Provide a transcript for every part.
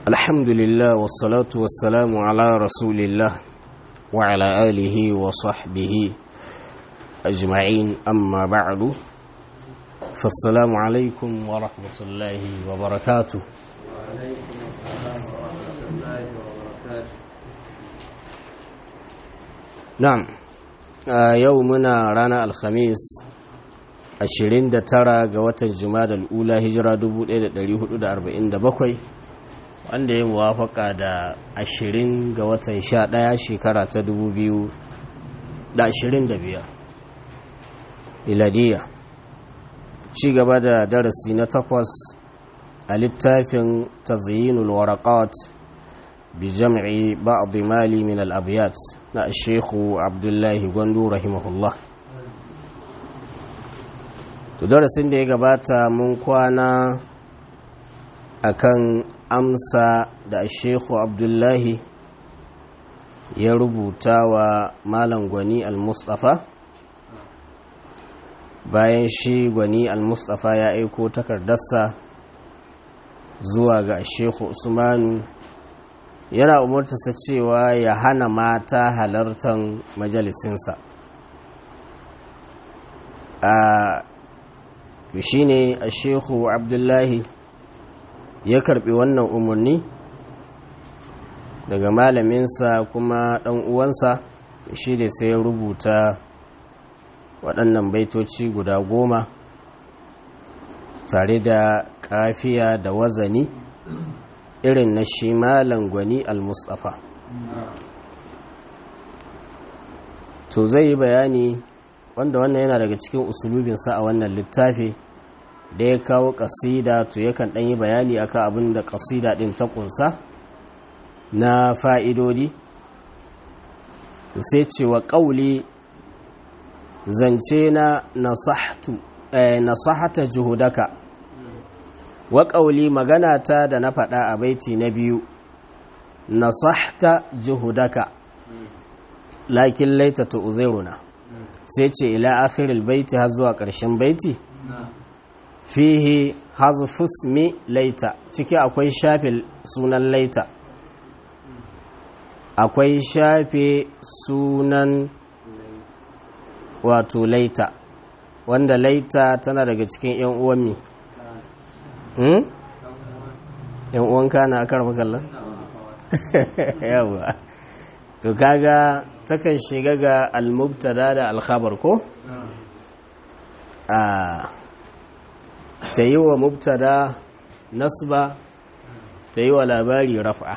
الحمد لله والصلاة والسلام على رسول الله وعلى آله وصحبه أجمعين أما بعد فالسلام عليكم ورحمة الله وبركاته. وعليكم السلام ورحمة الله وبركاته. نعم، يومنا رانا الخميس 29 ga watan Jumadal Ula hijira 1447 wanda ya muwafaka da 20 ga watan 11 shekara ta 2025 miladiya. Ci gaba da darasi na 8 a littafin tazyinul waraqat bi jam'i ba'd mali min al-abyat na Sheikh Abdullahi Gwandu rahimahullah. To darasin da ya gabata mun kwana akan amsa da Sheikh Abdullahi ya rubuta wa Malam Gwani Al-Mustafa bayan shi Gwani Al-Mustafa ya aiko takardarsa zuwa ga Sheikh Usmanu yana umartarsa cewa ya hana mata halartar majalisinsa. Shi ne a Sheikh Abdullahi ya karbi wannan umarni daga malaminsa kuma ɗan uwansa, shi da sai ya rubuta waɗannan baitoci guda 10 tare da kafiya da wazani irin na shi Malam Gwani Al-Mustafa. To zai yi bayani wanda wannan yana daga cikin usulubinsa a wannan littafi da ya kawo kasida, to yakan ɗan yi bayani akan abin da kasida ɗin ta ƙunsa na fa'idodi. To sai cewa ƙauli zance na nasahata juhudaka, wa ƙauli magana ta da na faɗa a baiti na 2 nasahta juhudaka lakin laita ta uzairuna, sai ce ila akhiril baiti har zuwa ƙarshen baiti. Fihi hazfus mi laita, ciki akwai shafe sunan laita, akwai shafe sunan wato laita, wanda laita tana daga cikin yan uwan mi yan uwan kana aka rafa kallon yawa. To kaga takan shiga ga al-mubtada da al-khabar ko ta yi wa mubtada nasba, ta yi wa labari raf'a.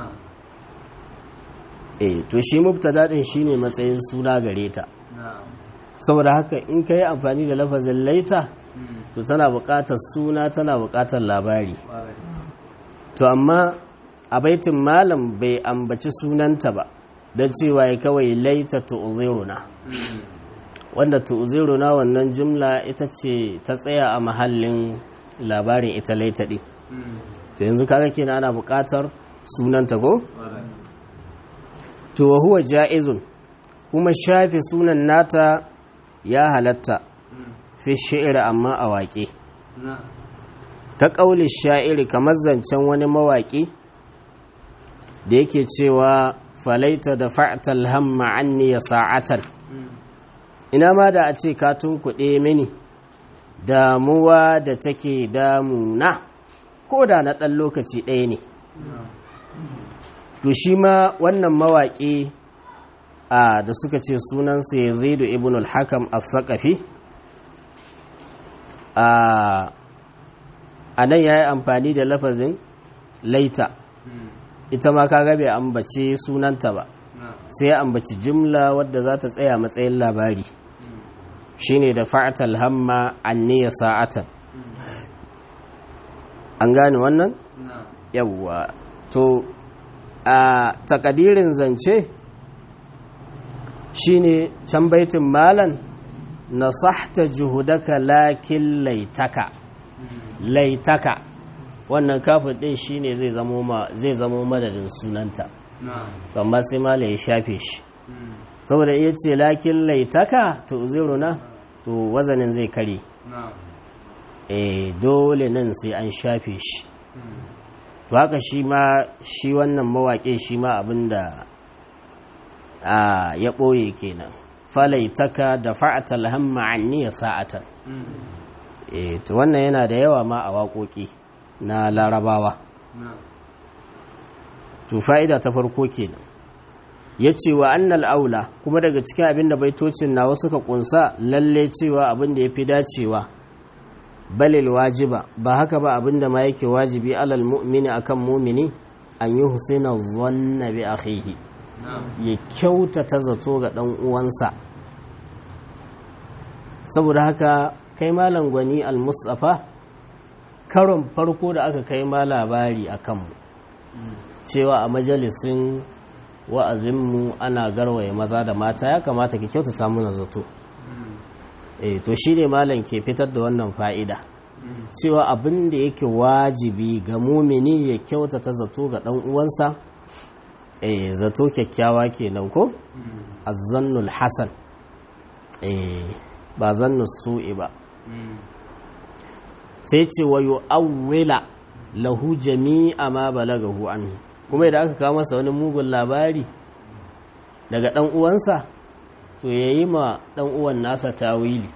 To shi mubtada din shine matsayin suna gare ta, saboda haka in ka yi amfani da lafazin laita to tana buƙatar suna, tana buƙatar labari. To amma a baitin malam bai ambaci sunanta ba, don cewa ya kawai laita tu'ziruna, wanda tu'ziruna wannan jumla ita ce ta tsaya a mahallin labarin ita laita ɗin. To yanzu kaga kenan ana buƙatar sunanta ko? To huwa ja'izun, kuma shafe sunan nata ya halatta fi shi'iri amma a waƙe. Ka ƙauli sha'iri, kamar zancen wani mawaƙi da yake cewa falaita da fa'atal hamma anni ya sa'atan, ina ma da a ce ka tunkuɗe mini damuwa da take damuna ko da na ɗan lokaci ɗaya ne. To shi ma wannan mawaƙi da suka ce sunansa Yazid ibn al-Hakam al-Thaqafi, a nan ya yi amfani da lafazin laita, ita ma kaga bai ambace sunanta ba, sai ya ambaci jumla wadda za ta tsaya matsayin labari, shine da fa'atal hamma anniya sa'atan. An gane wannan? Yawwa. To a takadirin zance shine can baitin malan nasahta juhudaka lakin laitaka, laitaka wannan kafin din shine zai zamo madadin sunanta, amma sai malam ya shafe shi, saboda iya ce lakin laitaka to uziruna, to wazanin zai kare. Dole nan sai an shafe shi. to haka shi wannan mawaƙe shi ma abinda ya ɓoye kenan falaitaka da fa'atal hamma anni ya sa'atan to wannan yana da yawa ma a waƙoƙi na larabawa to fa'ida ta farko kenan ya ce wa annal aula kuma daga cikin abin da baitocin nawa suka kunsa lalle cewa abin da ya fi dacewa balil wajiba ba haka ba abin da ma yake wajibi alal mu'mini akan mumini an yi husina zanna bi akhihi ya kyautata zato ga dan uwansa saboda haka kai malam gwani al-mustafa karon farko da aka kai ma labari akan mu cewa a majalisin wa'azinmu ana garwaye maza da mata ya kamata ki kyautata mana zato to shi ne malam ke fitar da wannan fa'ida cewa abin da yake wajibi ga mumini ya kyautata zato ga ɗan uwansa zato kyakkyawa kenan ko azzannul hasan ba zannus su'i ba sai ce wa yu'awwila lahu jami'a ma balagahu anhu kuma idan aka kawo masa wani mugun labari daga ɗan uwansa to ya yi ma ɗan uwan nasa tawili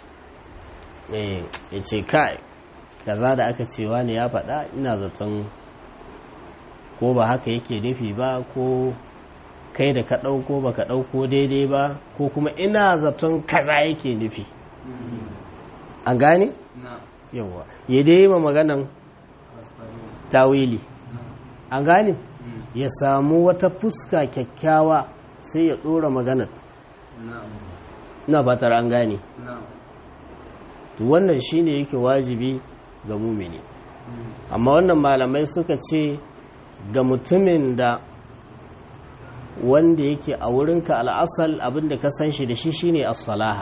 ya ce kai kaza da aka cewa ne ya faɗa ina zaton ko ba haka yake nufi ba ko kai da ka ɗauko ba ka ɗauko daidai ba ko kuma ina zaton kaza yake nufi an gane? yawa ya dai ma maganan tawili an gane ya samu wata fuska kyakkyawa sai ya ɗora maganar na fatar an gane to wannan shine yake wajibi ga mumini amma wannan malamai suka ce ga mutumin da wanda yake a wurinka al'asal abinda ka san shi da shi shine as-salaha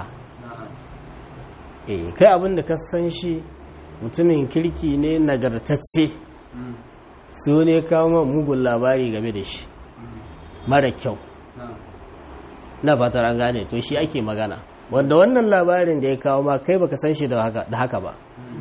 kai abinda ka san shi mutumin kirki ne nagartacce sai wani ya kawo ma mugun labari game da shi mara kyau na fatar an gane to shi ake magana wanda wannan labarin da ya kawo ma kai baka san shi da haka ba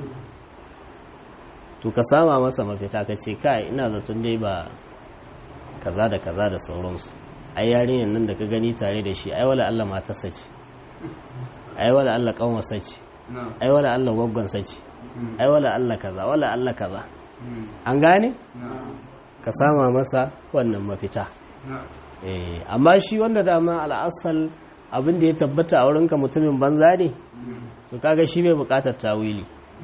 to ka sama masa mafita ka ce kai ina zaton dai ba kaza da kaza da sauransu ai yarinyar nan da ka gani tare da shi ai wala Allah matarsa ce ai wala Allah kanwarsa ce ai wala Allah gwaggonsa ce ai wala Allah kaza wala Allah kaza an gane ka sama masa wannan mafita amma shi wanda dama al'asal abin da ya tabbata a wurinka mutumin banza ne to kaga shi bai bukatar tawili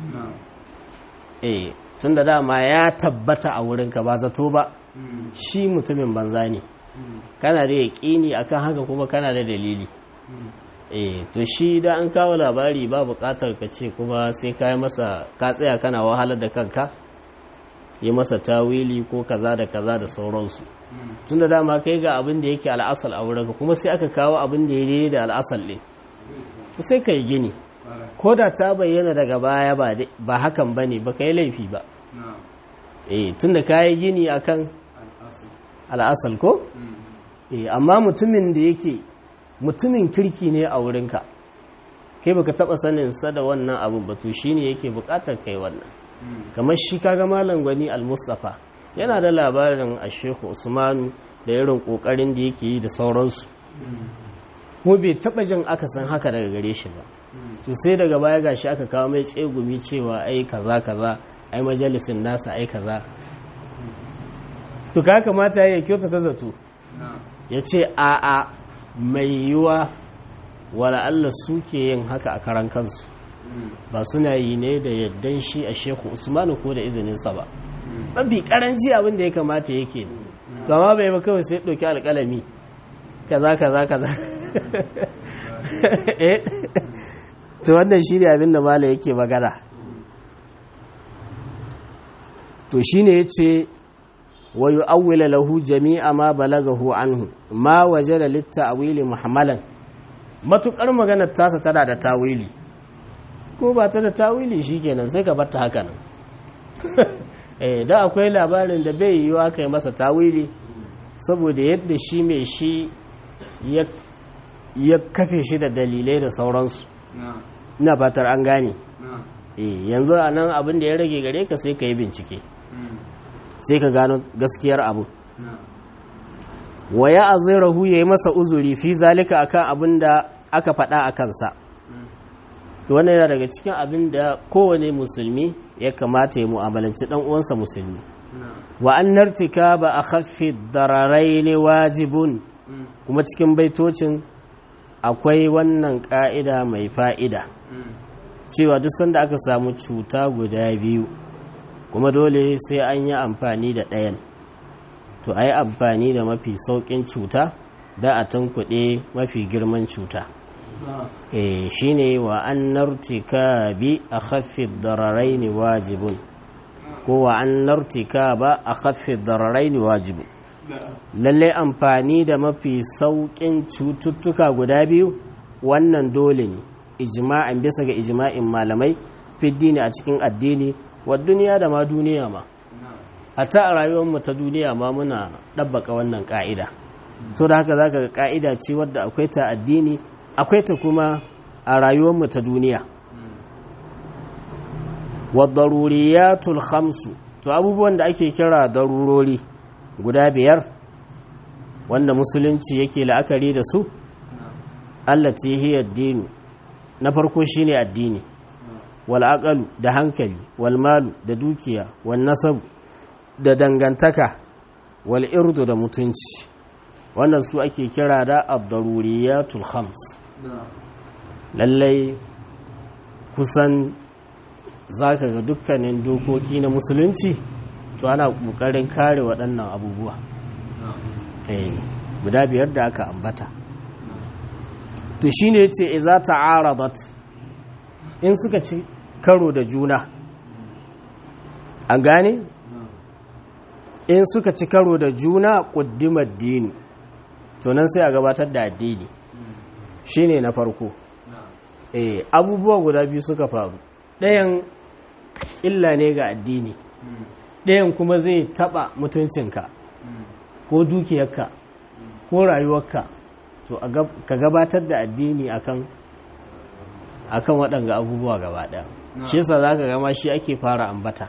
tun da dama ya tabbata a wurinka ba zato ba shi mutumin banza ne kana da yaƙini akan haka kuma kana da dalili to shi da an kawo labari ba bukatar ka ce kuma sai ka yi masa ka tsaya kana wahalar da kanka yi masa tawili ko kaza da kaza da sauransu tun da dama kai ga abin da yake al'asal a wurinka kuma sai aka kawo abin da ya daidai da al'asal ɗin sai ka yi gini ko da ta bayyana daga baya ba hakan ba ne ba ka yi laifi ba tun da ka yi gini akan al'asal ko amma mutumin da yake mutumin kirki ne a wurinka kai baka taɓa saninsa da wannan abin ba to shine yake buƙatar kai wannan kamar shi kaga malam gwani al-mustafa yana da labarin a shehu usmanu da irin kokarin da yake yi da sauransu kuma bai taba jin aka san haka daga gare shi ba to sai daga baya gashi aka kawo mai tsegumi cewa ai kaza kaza ai majalisin nasa ai kaza to ka kamata ya kyauta ta zato ya ce a'a mai yiwa wala Allah suke yin haka a karan kansu ba suna yi ne da yaddan shi a shehu usmanu ko da izininsa ba mafi karanci abin da ya kamata yake kama bai ba kawai sai ɗauki alƙalami kaza kaza kaza to wannan shi ne abin da mala yake magana to shi ne ya ce wa yu'awwila lahu jami'a ma balagahu anhu ma wajada lit-ta'wili muhammalan matukar maganar tasa tana da tawili ko ba ta da tawili shikenan sai ka barta haka nan da akwai labarin da bai yiwu aka yi masa tawili saboda yadda shi mai shi ya kafe shi da dalilai da sauransu ina fatar an gane yanzu a nan abin da ya rage gare ka sai ka yi bincike sai ka gano gaskiyar abu wa ya azirahu yayi masa uzuri fi zalika akan abin da aka faɗa a kansa to wannan yana daga cikin abin da kowane musulmi ya kamata ya mu'amalanci dan uwansa musulmi wa annartika ba akhaffi dararain wajibun kuma cikin baitocin akwai wannan ka'ida mai fa'ida cewa duk sanda aka samu cuta guda biyu kuma dole sai an yi amfani da ɗayan to a yi amfani da mafi sauƙin cuta da a tankuɗe mafi girman cuta shi ne wa an nartika bi a haffi dararai ne wajibun ko wa an nartika ba a haffi dararai ne wajibun lalle amfani da mafi sauƙin cututtuka guda biyu wannan dole ne ijma'an bisa ga ijma'in malamai fiddini a cikin addini wa duniya da ma duniya ma hatta a rayuwarmu ta duniya ma muna ɗabbaka wannan ƙa'ida so da haka zaka ga ƙa'ida ce wadda akwai ta addini akwai ta kuma a rayuwarmu ta duniya wa daruriyatul khamsu to abubuwan da ake kira darurori guda biyar wanda musulunci yake la'akari da su allati hiya ad-dinu na farko shine addini wal aqalu da hankali wal malu da dukiya wal nasab da dangantaka wal irdu da mutunci wannan su ake kira da ad-daruriyatul khams lallai kusan zaka ga dukkanin dokoki na musulunci to ana kokarin kare waɗannan abubuwa guda biyar da aka ambata to shine yace idza ta'aradat in suka ci karo da juna an gane in suka ci karo da juna ƙuddimar dini to nan sai a gabatar da addini shine na farko abubuwa guda biyu suka faru ɗayan illa ne ga addini ɗayan kuma zai taɓa mutuncinka ko dukiyarka ko rayuwarka to ka gabatar da addini akan waɗanga abubuwa gaba ɗaya shi yasa za ka gama shi ake fara ambata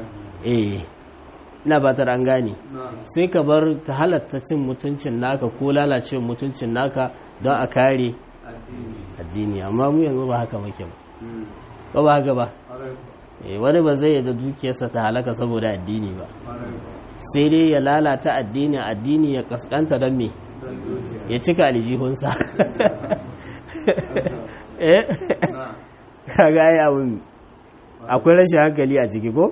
ina batar an gane sai ka bar ka halatta cin mutuncin naka ko lalacewa mutuncin naka don a kare addini amma mu yanzu ba haka muke ba ba haka ba wani ba zai yadda dukiyarsa ta halaka saboda addini ba sai dai ya lalata addini ya kaskanta don me ya cika aljihunsa kaga ai abun akwai rashin hankali a ciki ko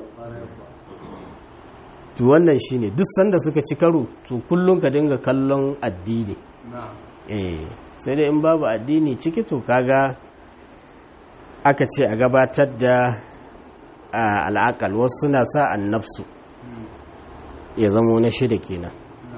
to wannan shine duk sanda suka ci karo to kullun ka dinga kallon addini sai dai in babu addini ciki to kaga aka ce a gabatar da al'aqal wasu suna sa annafsu ya zamo na shida kenan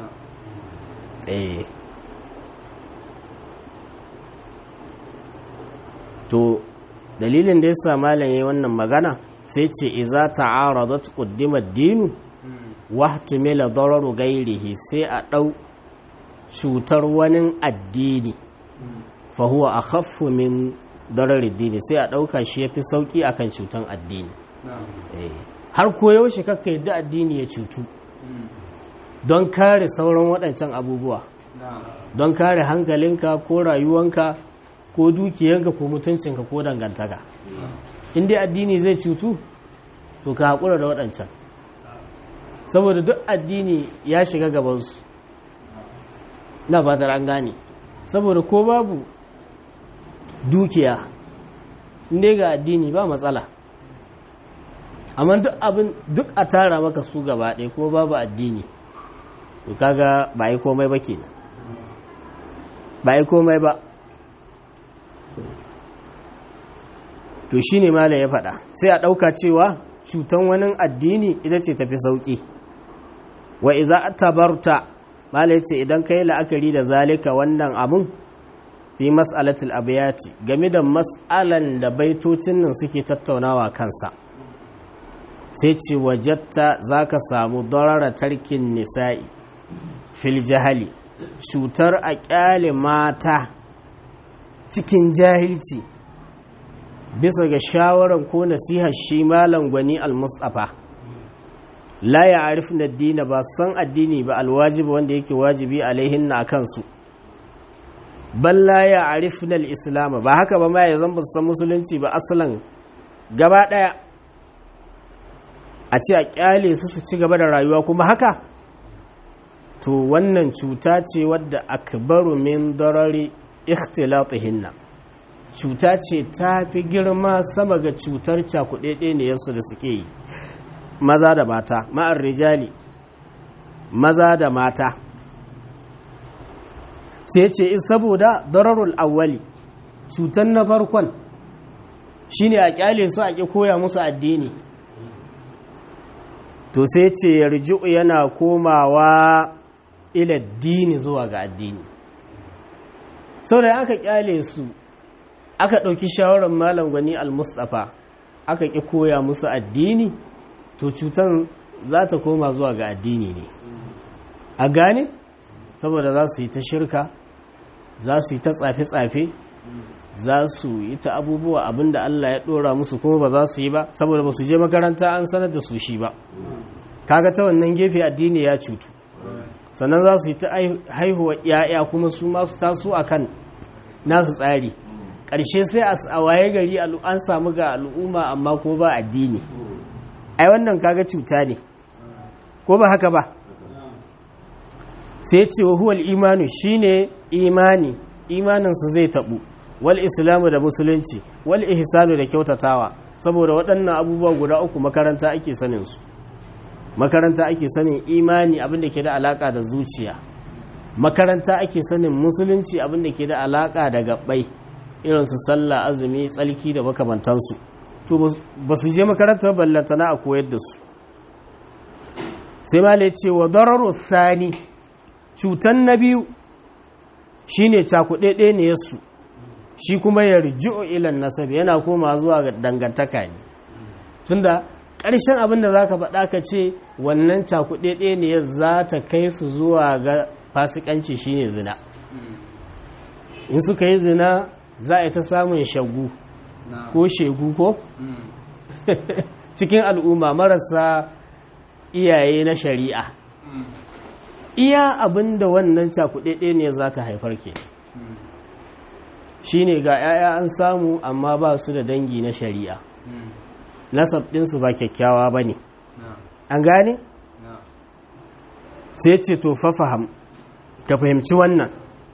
to dalilin da yasa malam yayin wannan magana sai ce iza ta'aradat quddima ad-dinu wa ihtimala dararu ghairihi sai a dau cutar wani addini fa huwa akhaffu min darar ad-dini sai a dauka shi yafi sauki akan cutan addini har koyaushe kakka yadda addini ya cutu don kare sauran waɗancan abubuwa don kare hankalinka ko rayuwanka ko dukiyanka ko mutuncinka ko dangantaka in dai addini zai cutu to ka haƙura da waɗancan saboda duk addini ya shiga gabansu na fatar an gane saboda ko babu dukiya inda ga addini ba matsala amma duk a tara maka su gaba ɗaya ko babu addini to kaga ba yi komai ba kenan ba yi komai ba to shi ne mala ya faɗa sai a ɗauka cewa cutan wani addini ita ce tafi sauƙi wa iza tabarta mala ya ce idan ka yi la'akari da zalika wannan abun fi mas'alatul abiyati game da mas'alan da baitocin nan suke tattaunawa kansa sai ce wajatta za ka samu darara tarkin nisa'i fil jahali cutar a ƙyale mata cikin jahilci bisa ga shawarar ko nasihar shi malam gwani al-mustafa la ya'rifna ad-din ba san addini ba alwajibi wanda yake wajibi alaihinna akan su bal la ya'rifna al-islam ba haka ba ma yanzu ba san musulunci ba asalan gaba daya a ce a kyale su ci gaba da rayuwa kuma haka to wannan cuta ce wadda akbaru min darari ikhtilatihinna cuta ce ta fi girma sama ga cutar cakuɗeɗe ne yansu da suke yi maza da mata ma'ar rijali maza da mata sai ce saboda dararul awwali cutar na farkon shine a kyale su a ƙi koya musu addini to sai ce yarji'u yana komawa ila dini zuwa ga addini saboda aka kyale su aka ɗauki shawarar malam Gwani al-Mustafa aka ƙi koya musu addini to cutar za ta koma zuwa ga addini ne a gane saboda za su yi ta shirka za su yi ta tsafe-tsafe za su yi ta abubuwa abinda Allah ya ɗora musu kuma ba za su yi ba saboda ba su je makaranta an sanar da su shi ba kaga ta wannan gefe addini ya cutu sannan za su yi ta haihuwa ‘ya'ya kuma su masu taso a kan nasu tsari ƙarshe sai a waye gari an samu ga al'umma amma ko ba addini ai wannan kaga cuta ne ko ba haka ba sai ce wa huwal imanu shine imaninsu zai taɓu wal islamu da musulunci wal ihsanu da kyautatawa saboda waɗannan abubuwa guda uku makaranta ake sanin su makaranta ake sanin imani abinda ke da alaka da zuciya makaranta ake sanin musulunci abinda ke da alaka da gabbai irin su sallah azumi tsalki da makamantansu to ba su je makaranta ballantana a koyar da su sai ma ce wa dararu thani cutan na biyu shine cakuɗeɗe ne yasu shi kuma yarji'u ila nasabi yana koma zuwa ga dangantaka ne tunda ƙarshen abin da za ka faɗa ka ce wannan cakuɗeɗe ne za ta kai su zuwa ga fasikanci shine zina in suka yi zina za a yi ta samun shagu ko shegu ko cikin al'umma marasa iyaye na shari'a iya abin da wannan cakuɗeɗe ne za ta haifar ke shine ga 'ya'ya an samu amma ba su da dangi na shari'a nasab ɗinsu ba kyakkyawa ba ne an gane? sai ce to fafaham ka fahimci wannan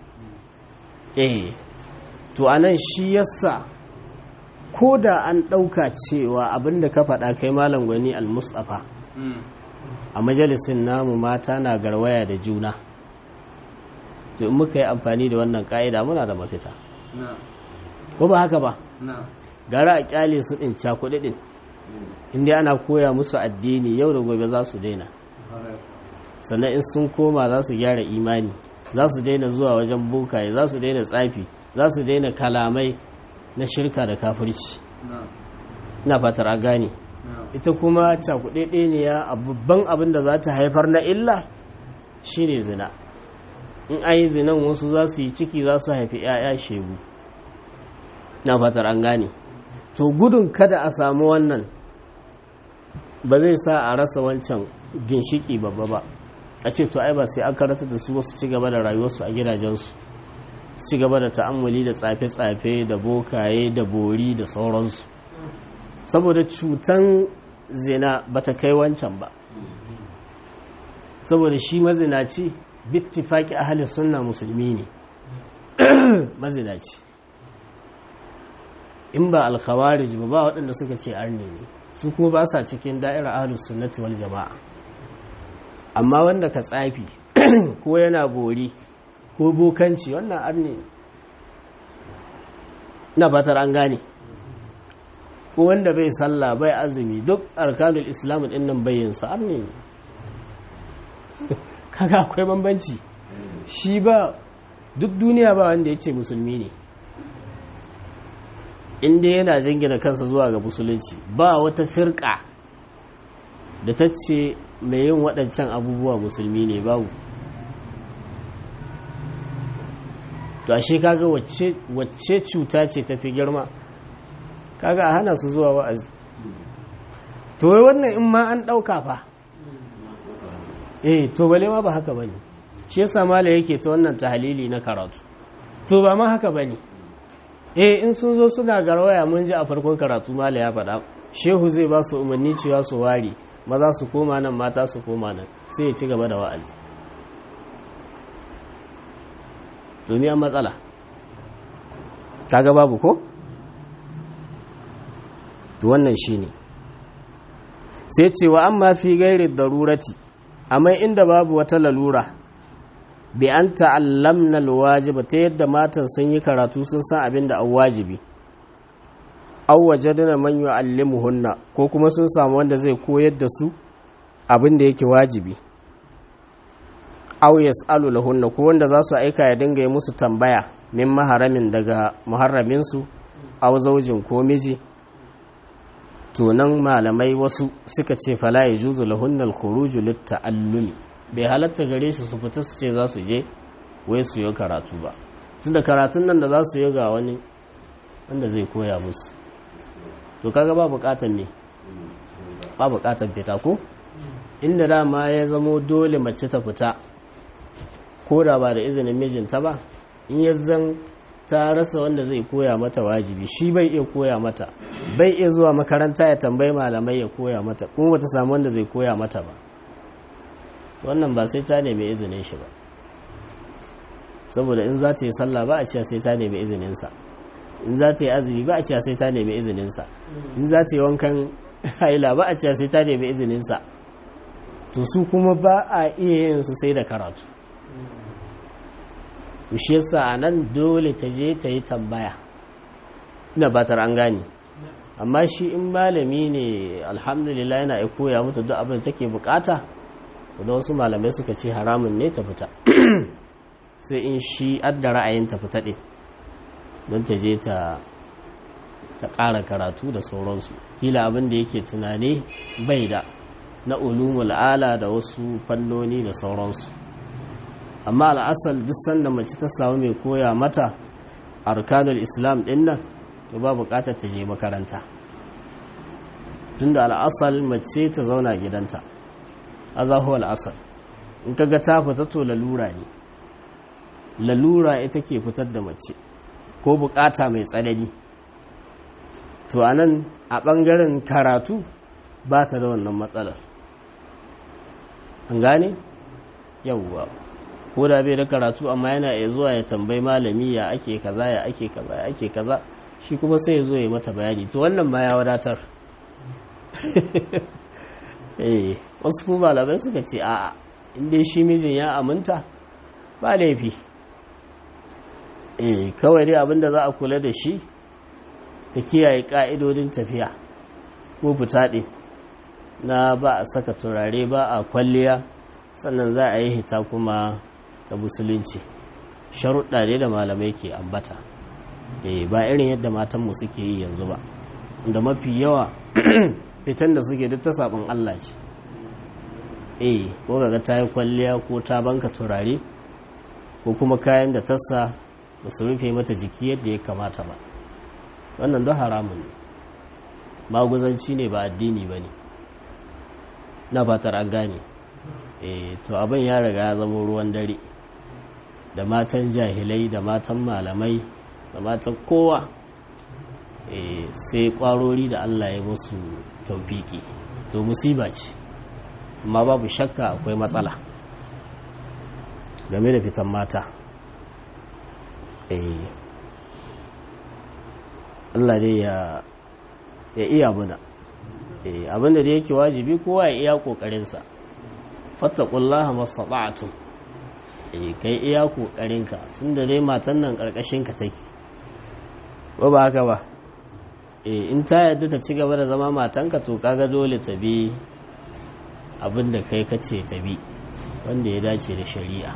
to anan shi yasa ko da an ɗauka cewa abinda ka faɗa kai malam Gwani al-Mustafa a majalisin namu mata na garwaya da juna to in muka yi amfani da wannan ƙa'ida muna da mafita ko ba haka ba gara a kyale su ɗin cakuɗi ɗin inda ana koya musu addini yau da gobe za su daina sannan in sun koma za su gyara imani za su daina zuwa wajen bokaye za su daina tsafi za su daina kalamai na shirka da kafirci ina fatar a gane ita kuma cakuɗeɗe ne ya babban abin da za ta haifar na illa shine zina in an yi zinan wasu za su yi ciki za su haifi 'ya'ya shegu ina fatar an gane to gudun kada a samu wannan ba zai sa a rasa wancan ginshiki babba ba a ce to ai ba sai an karanta da su wasu ci gaba da rayuwarsu a gidajensu su ci gaba da ta'ammuli da tsafe-tsafe da bokaye da bori da sauransu saboda cutan zina ba ta kai wancan ba saboda shi mazinaci bittifaki ahalin sunna musulmi ne mazinaci in ba alkhawarij ba waɗanda suka ce arne ne su kuma ba sa cikin da'irar ahlus sunnati wal jama'a amma wanda ka tsafi ko yana bori ko bokanci wannan arne ne na fatar an gane ko wanda bai sallah bai azumi duk arkanul islam din nan bayyin sa arne ne kaga akwai bambanci shi ba duk duniya ba wanda ya ce musulmi ne inda yana jingina kansa zuwa ga musulunci ba wata firka da ta ce mai yin waɗancan abubuwa musulmi ne babu to ashe kaga wacce cuta ce ta fi girma kaga a hana su zuwa wa'azi to wai wannan in ma an ɗauka fa to bale ma ba haka bane shi yasa mala yake ta wannan tahlili na karatu to ba ma haka bane in sun zo suna garwaya mun ji a farkon karatu mala ya faɗa shehu zai ba su umarni cewa su ware maza su koma nan mata su koma nan sai ya ci gaba da wa'azi duniya matsala kaga babu ko to wannan shine sai cewa amma fi gairi darurati amma inda babu wata lalura bi an ta'allamna alwajiba ta yadda matan sun yi karatu sun san abin da an wajibi aw wajadna man yu'allimuhunna ko kuma sun samu wanda zai koyar da su abin da yake wajibi aw yas'alu lahunna ko wanda za su aika ya dinga yi musu tambaya min maharamin daga muharramin su aw zaujin ko miji to nan malamai wasu suka ce fala yajuzu lahunna al-khuruj lit-ta'allumi bai halatta gare su fita su ce za su je wai su yi karatu ba tunda karatun nan da za su yi ga wani wanda zai koya musu to kaga ba bukatar ne ba bukatar fita ko inda dama ya zamo dole mace ta fita ko da ba da izinin mijinta ba in ya zan ta rasa wanda zai koya mata wajibi shi bai iya koya mata bai iya zuwa makaranta ya tambayi malamai ya koya mata kuma bata samu wanda zai koya mata ba wannan ba sai ta nemi izinin shi ba saboda in za ta yi sallah ba a cewa sai ta nemi izininsa in za ta yi azumi ba a cewa sai ta nemi izininsa in za ta yi wankan haila ba a cewa sai ta nemi izininsa to su kuma ba a iya yin su sai da karatu to shi yasa a nan dole ta je ta yi tambaya ina batar an gane amma shi in malami ne alhamdulillah yana ya koya mata duk abin da take bukata da wasu malamai suka ce haramun ne ta fita sai in shi adda ra'ayin ta fita ɗin don ta je ta ƙara karatu da sauransu kila abin da yake tunani bai da na ulumul ala da wasu fannoni da sauransu amma al'asal duk sanda mace ta samu mai koya mata arkanul islam ɗin nan to ba buƙatar ta je makaranta tunda al'asal mace ta zauna gidanta azahu al'asal in kaga ta fita to lalura ne lalura ita ke fitar da mace ko bukata mai tsanani to anan a bangaren karatu ba ta da wannan matsalar an gane yawwa ko da bai da karatu amma yana iya zuwa ya tambayi malami ya ake kaza ya ake kaza ya ake kaza shi kuma sai ya zo ya mata bayani to wannan ma ya wadatar wasu kuma malamai suka ce a'a inda shi mijin ya aminta ba laifi kawai dai abinda za a kula da shi ta kiyaye ka'idodin tafiya ko fita ɗin na ba a saka turare ba a kwalliya sannan za a yi hita kuma ta musulunci sharuɗa ne da malamai ke ambata ba irin yadda matanmu suke yi yanzu ba da mafi yawa fitan da suke duk ta sabon Allah ce ko kaga ta yi kwalliya ko ta banka turare ko kuma kayan da tassa ba su rufe mata jiki yadda ya kamata ba wannan don haramun ne maguzanci ne ba addini ba ne na fatar an gane to abin ya riga ya zama ruwan dare da matan jahilai da matan malamai da matan kowa sai kwarori da Allah ya musu taufiki to musiba ce amma babu shakka akwai matsala game da fitan mata Allah dai ya iya muna abinda da yake wajibi kowa ya iya kokarinsa fattaqullaha mastata'tum kai iya kokarinka tunda dai matan nan karkashin ka take ba haka ba in ta yadda ta ci gaba da zama matanka to kaga dole ta bi abinda kai kace ta bi wanda ya dace da shari'a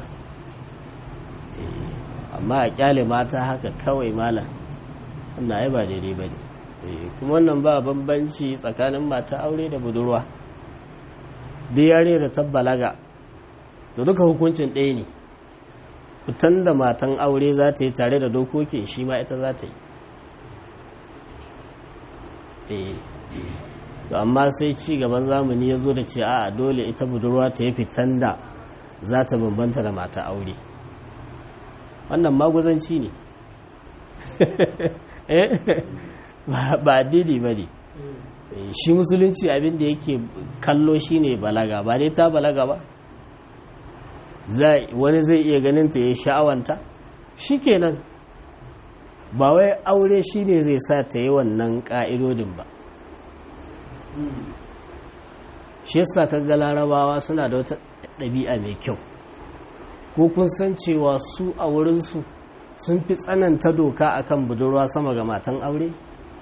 amma a kyale mata haka kawai malam wannan ai ba daidai bane kuma wannan ba bambanci tsakanin mata aure da budurwa da yare da tabbalaga to duka hukuncin ɗaya ne fitan da matan aure za ta yi tare da dokokin shi ma ita za ta yi to amma sai ci gaban zamani ya zo da ce a dole ita budurwa ta yi fitan da za ta bambanta da mata aure. Wannan maguzanci ne ba addini ba ne. Shi musulunci abin da yake kallo shi ne balaga, ba dai ta balaga ba, wani zai iya ganin ta ya sha'awanta shi kenan, ba wai aure shi ne zai sa ta yi wannan ƙa'idodin ba. Shi yasa kaga larabawa suna da wata ɗabi'a mai kyau, ko kun san cewa su a wurinsu sun fi tsananta doka akan budurwa sama ga matan aure?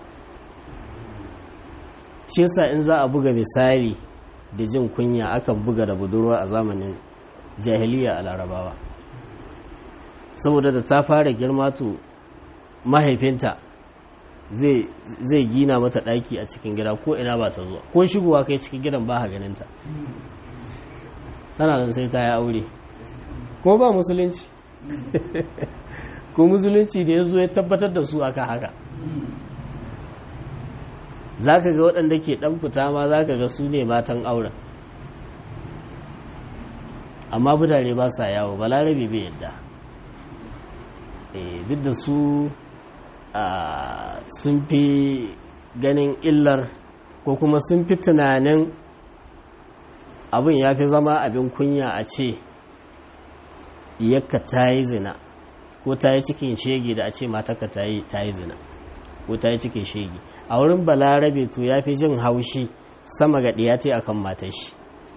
Shi yasa in za a buga misali da jin kunya akan buga da budurwa a zamanin jahiliya a larabawa, saboda da ta fara girma to mahaifinta zai gina mata ɗaki a cikin gida ko ina ba ta zuwa, ko shigowa kai cikin gidan ba ha ganinta, tana nan sai ta yi aure. Ko ba musulunci ko musulunci da ya zo ya tabbatar da su aka haka. Za ka ga waɗanda ke ɗan fita ma za ka ga su ne matan auren, amma budare ba sa yawo, balarabe bai yadda. Duk da su sun fi ganin illar, ko kuma sun fi tunanin abin ya fi zama abin kunya a ce yakka ta yi zina ko ta yi cikin shege da a ce mataka ta yi zina ko ta yi cikin shege. A wurin balarabe to ya fi jin haushi sama ga ɗiyate a kan matashi,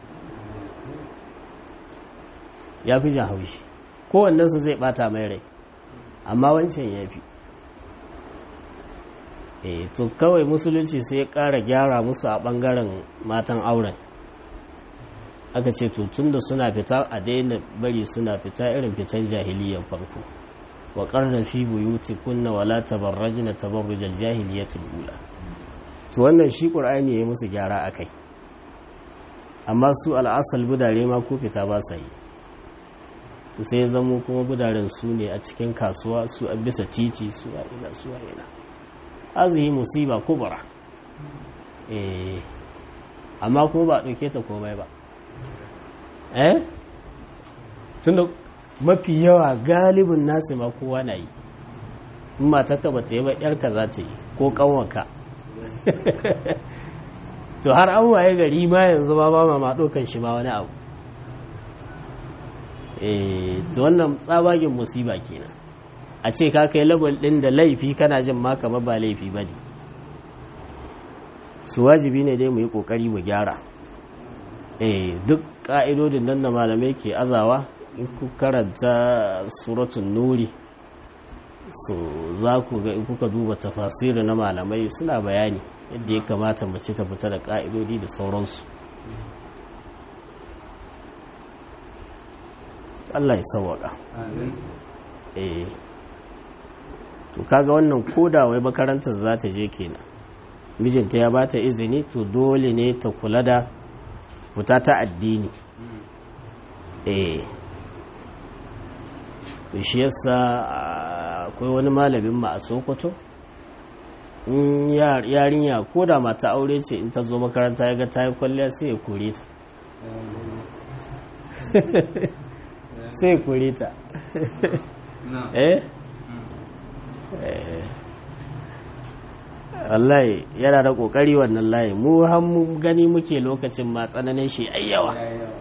ya fi jin haushi, kowannensu zai ɓata mai rai, amma wancan ya fi. To kawai musulunci sai ya ƙara gyara musu a ɓangaren matan auren, aka ce to tun da suna fita a daina bari suna fita irin fitan jahiliyyar farko, wa ƙarna fi buyuti kunna wala tabarrajna tabarrujal jahiliyyatul ula. To wannan shi ƙur'ani ya musu gyara akai, amma su al'asal budare ma ko fita ba sa yi. Sai zamo kuma budaren su ne a cikin kasuwa, su a bisa titi, su a ina azihi musiba kubra. Amma kuma ba ɗauke ta komai ba, tunda mafi yawa galibin nasu ma kowa na yi. In matarka ba ta yi ba, ‘yarka za ta yi ko ƙanwarka. To har an waye gari ma yanzu ma ba ma ɗaukan shi ma wani abu. To wannan tsabagen musiba kenan, a ce ka kai level ɗin da laifi kana jin ma kamar ba laifi ba ne. Su wajibi ne dai mu yi ƙoƙari mu gyara. Duk ƙa'idodin nan da malamai ke azawa, in ku karanta suratun nuri, so za ku ga in kuka duba tafasiri na malamai suna bayani yadda ya kamata mace ta fita da ƙa'idodi da sauransu. Allah ya sauwaka. To kaga wannan koda wai makarantar za ta je kenan, mijinta ya ba ta izini, to dole ne ta kula da fita ta addini. To shi yasa akwai wani malamin ma a Sokoto, in yarinya ko da mata aure ce in ta zo makaranta ya ga ta yi kwalliya sai ya kore ta. Sai ya kore ta. Wallahi yana da kokari wannan layi, mu hannu gani muke lokacin ma tsananin shi ayyawa.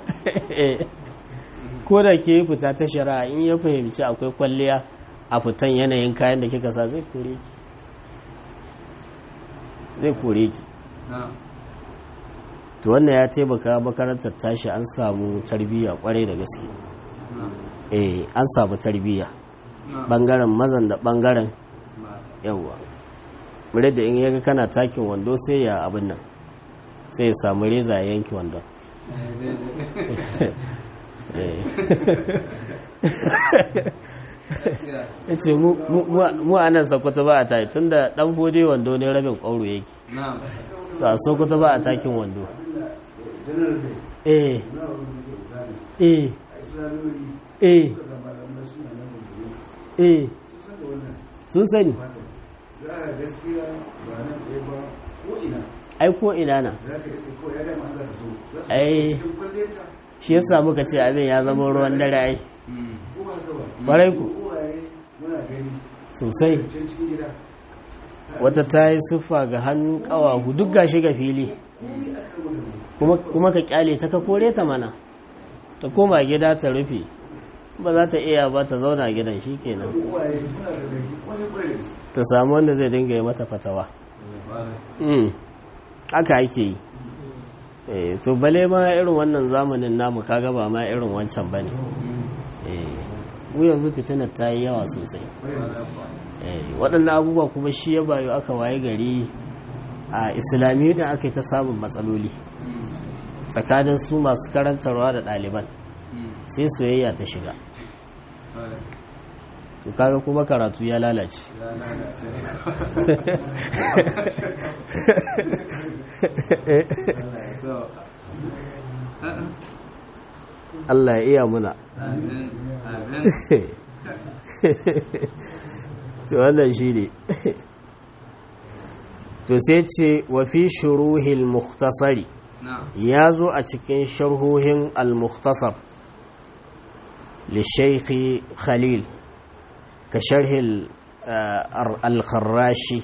Ko da ke fita ta shari'a, in ya fahimci akwai kwalliya a fitan yanayin kayan da kika sa zai kore ki. To wannan ya taimaka makarantar tashi an samu tarbiyya kwarai da gaske. An samu tarbiyya bangaren mazan da bangaren yawwa. Mure da in yaga kana takin wando sai ya abin nan, sai ya samu reza ya yanki wandon. Ya ce mu a nan Sokoto ba a taki, tun da ɗan hode wando ne rabin ƙwauro yake. To a Sokoto ba a takin wando. Sun sani. ai ko ina na ai shi yasa muka ce abin ya zama ruwan dare ai ƙwarai ku sosai wata ta yi siffa ga hannu ƙawahu duk gashi ga fili kuma ka kyale ta ka kore ta mana ta koma gida ta rufe ba za ta iya ba ta zauna gidan shi kenan ta samu wanda zai dinga yi mata fatawa haka ake yi to bale ma irin wannan zamanin namu kaga ba ma irin wancan ba ne mu yanzu fitinar ta yi yawa sosai waɗannan abubuwa kuma shi ya bayo aka waye gari a islamiyya da aka yi ta samun matsaloli tsakanin su masu karantarwa da ɗaliban sai soyayya ta shiga to kaga kuma karatu ya lalace Allah ya iya muna to wannan shi ne to sai ce wa fi shuruhil mukhtasari ya zo a cikin sharhohin al-mukhtasar li shaykhi khalil ka sharhil al-kharrashi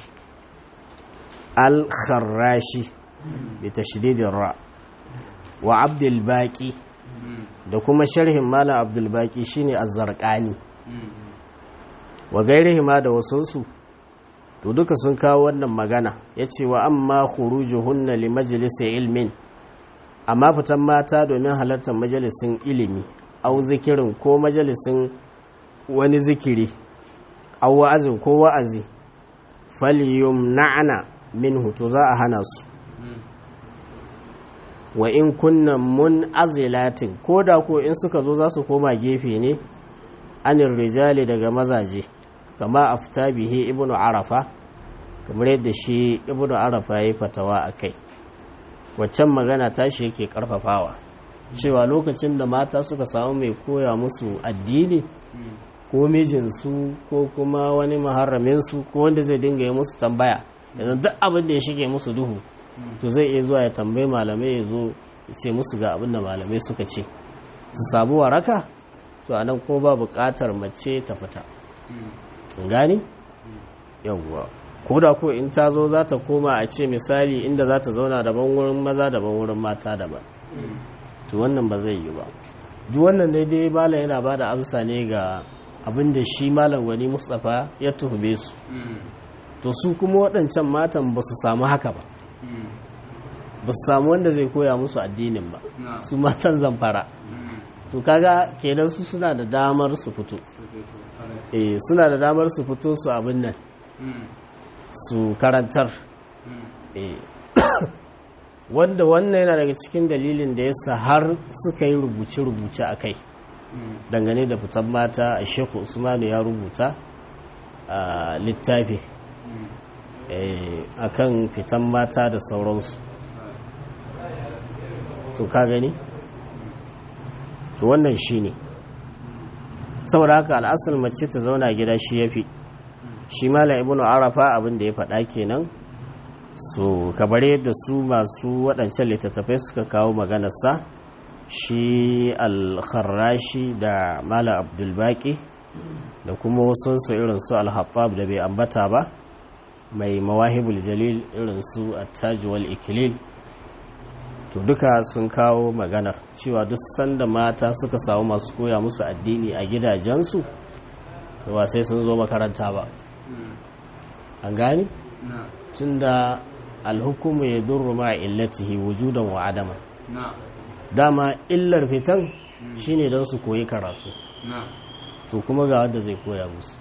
bi tashdidin ra wa abdul baqi da kuma sharhin malam abdul baqi shine az-zarqani wa gairihima da wasunsu to duka sun kawo wannan magana yace wa amma khurujuhunna li majlisi ilmin amma fitan mata domin halartar majalisin ilimi au zikirin ko majalisin wani zikiri au wa'azin ko wa'azi falyumna'na minhu to za a hana su wa in kunna mun'azilatin ko da ko in suka zo za su koma gefe ne anir rijali daga mazaje kama afta bihi ibnu arafa kamar yadda shi ibnu arafa yayi fatawa akai waccan magana tashi yake karfafawa cewa lokacin da mata suka samu mai koya musu addini ko mijinsu ko kuma wani muharraminsu ko wanda zai dinga yi musu tambaya yanzu duk abin da ya shige musu duhu to zai iya zuwa ya tambayi malamai ya zo ya ce musu ga abin da malamai suka ce su samu waraka to anan ko ba buƙatar mace ta fita gani yawwa ko da ko in ta zo za ta koma a ce misali inda za ta zauna daban wurin maza daban wurin mata daban to wannan ba zai yi ba duk wannan ne dai malam yana ba da amsa ne ga abin da shi malam wani Mustapha ya tuhube su to su kuma waɗancan matan ba su samu haka ba ba su samu wanda zai koya musu addinin ba su matan zamfara to kaga kenan su suna da damar su fito suna da damar su fito su abin nan su karantar wanda wannan yana daga cikin dalilin da yasa har suka yi rubuce-rubuce a kai dangane da fitan mata a Sheikh Usmanu ya rubuta a littafi akan fitan mata da sauransu to ka gani to wannan shine saboda haka al'asal mace ta zauna gida shi yafi shi malam ibnu arafa abin da ya faɗa kenan so kabare yadda su masu waɗancan littattafai suka kawo maganarsa shi al-kharrashi da malam abdulbaki da kuma wasunsu irin su al-hattab da bai ambata ba mai mawahibul jalil irin su at-taj wal iklil to duka sun kawo maganar cewa duk sanda mata suka samu masu koya musu addini a gidajensu ba sai sun zo makaranta ba an gani tunda alhukumu ya durru ma illatihi wujudan wa adama dama illar fitan shine don su koyi karatu to kuma ga wanda zai koya musu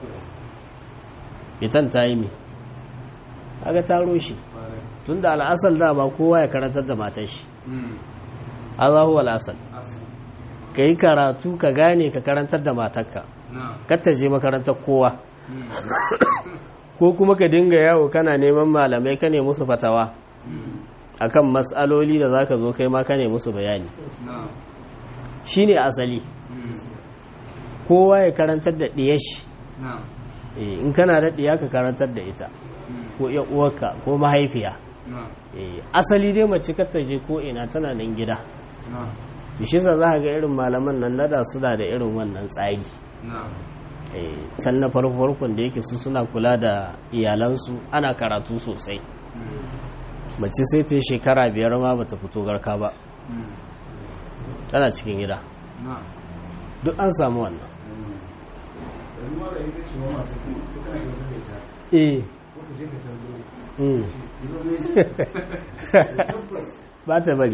fitan ta yi me aga taro shi tunda al'asal dama kowa ya karantar da matar shi Allahu al'asal ka yi karatu ka gane ka karantar da matarka kar ta je makarantar kowa ko kuma ka dinga yawo kana neman malamai ka ne musu fatawa akan matsaloli da zaka zo kai ma ka ne musu bayani shine asali kowa ya karantar da diyar shi in kana da diya ka karantar da ita ko ya uwarka ko mahaifiya asali dai mace kar ta je ko ina tana nan gida to shi za ga irin malaman nan nada suna da irin wannan tsari can na farkon da yake su suna kula da iyalansu ana karatu sosai mace sai ta yi shekara 5 ma bata fito garka ba tana cikin gida duk an samu wannan ba ta bari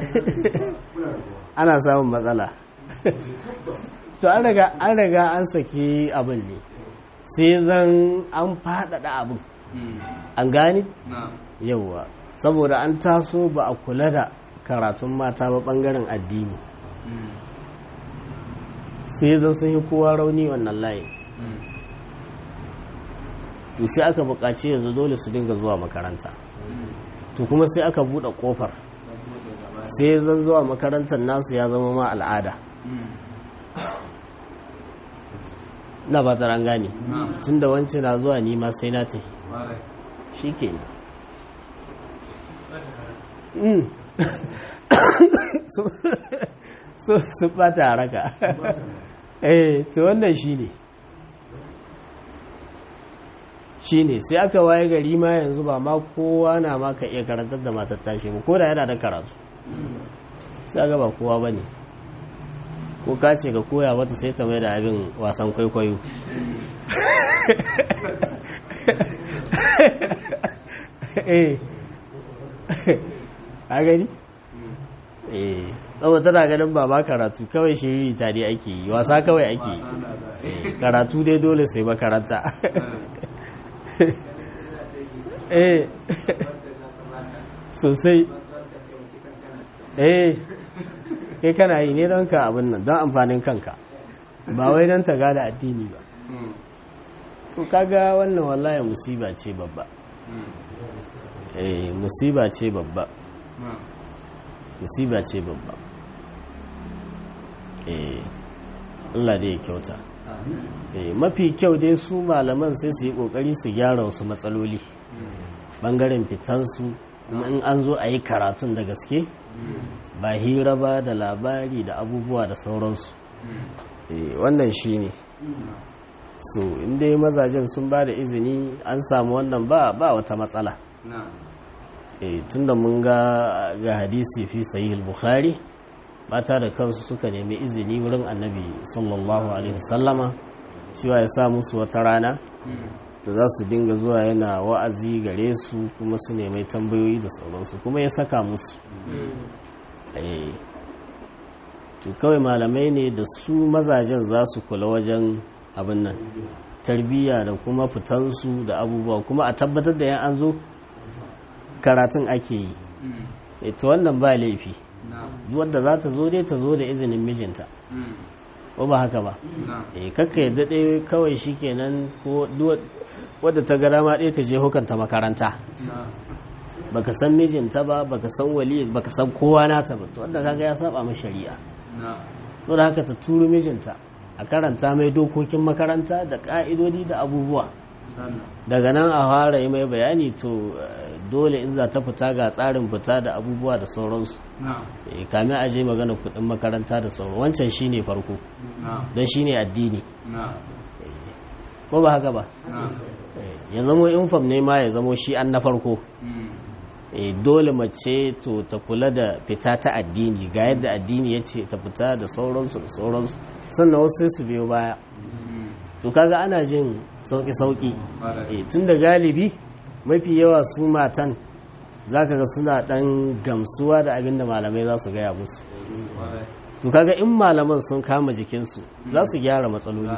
ana samun matsala to an riga an saki abin ne sai zan an faɗaɗa abin an gane yauwa saboda an taso ba a kula da karatun mata ba ɓangaren addini sai zan sun yi kowa rauni wannan layin to sai aka buƙaci yanzu dole su dinga zuwa makaranta to kuma sai aka buɗe ƙofar sai zan zuwa makarantar nasu ya zama ma al'ada na ba ta gane tun da wancan na zuwa nima sai na ta shi ke su ɓata haraka to wannan shi ne sai aka waye gari ma yanzu ba ma kowa na ma ka iya karantar da matar tashi ba ko da yana da karatu sai aka ba kowa ba ne ko ka ce ka koya mata sai ta mai da abin wasan kwaikwayo a gani? saboda tana ganin ba ma karatu kawai shiri ta dai ake yi wasa kawai ake yi karatu dai dole sai makaranta sosai kai kana yi ne don ka abin nan don amfanin kanka ba wai don ta gada addini ba to kaga wannan wallahi musiba ce babba musiba ce babba musiba ce babba Allah dai ya kyauta mafi kyau dai su malaman sai su yi kokari su gyara wasu matsaloli bangaren fitansu kuma in an zo a yi karatun da gaske ba hira ba da labari da abubuwa da sauransu wannan shi ne so inda mazajen sun ba da izini an samu wannan ba wata matsala tunda mun ga hadisi fi sahih al-bukhari mata da kansu suka nemi izini wurin annabi sallallahu alaihi wasallama cewa ya sa musu wata rana da za su dinga zuwa yana wa'azi gare su kuma su nemi tambayoyi da sauransu kuma ya saka musu to kawai malamai ne da su mazajen za su kula wajen abin nan tarbiyya da kuma fitansu da abubuwa kuma a tabbatar da yan an zo karatun ake yi to wannan ba laifi wadda za ta zo dai ta zo da izinin mijinta ko ba haka ba kakka yadda ɗaya kawai shi kenan ko wadda ta gara ma ɗaya ta je hukanta makaranta baka san mijinta ba baka san wali baka san kowa nata ba wanda kaga ya saba mai shari'a to da haka ta turo mijinta a karanta mai dokokin makaranta da ka'idodi da abubuwa daga nan a fara yi mai bayani to dole in za ta fita ga tsarin fita da abubuwa da sauransu kamin a je magana kudin makaranta da sauran wancan shine farko don shine addini ko ba haka ba ya zamo infam ne ma ya zamo shi an na farko dole mace to ta kula da fita ta addini ga yadda addini ya ce ta fita da sauransu sannan wasu sai su biyo baya to kaga ana jin sauki tun da galibi mafi yawa su matan zaka ga suna dan gamsuwa da abin da malamai za su gaya musu to kaga in malaman sun kama jikinsu za su gyara matsaloli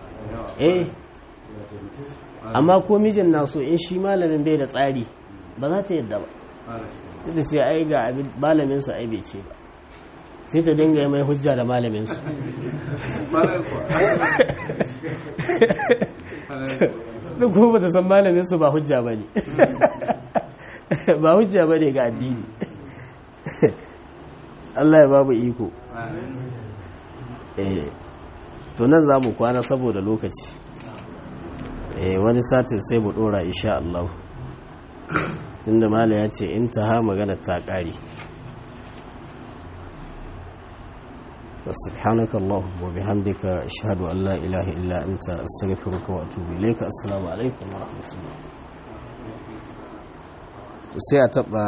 amma ko mijin na so in shi malamin bai da tsari ba za ta yadda ba ita ce ai ga malaminsu ai bai ce ba sai ta dinga yi mai hujja da malaminsu duk kuma ba ta san malaminsu ba hujja ba ne ba hujja ba ne ga addini Allah ya babu iko to nan za mu kwana saboda lokaci wani satin sai mu dora insha Allah tunda mala ya ce intaha magana ta ƙare. سبحانك اللهم وبحمدك أشهد أن لا إله إلا أنت أستغفرك وأتوب إليك. السلام عليكم ورحمة الله.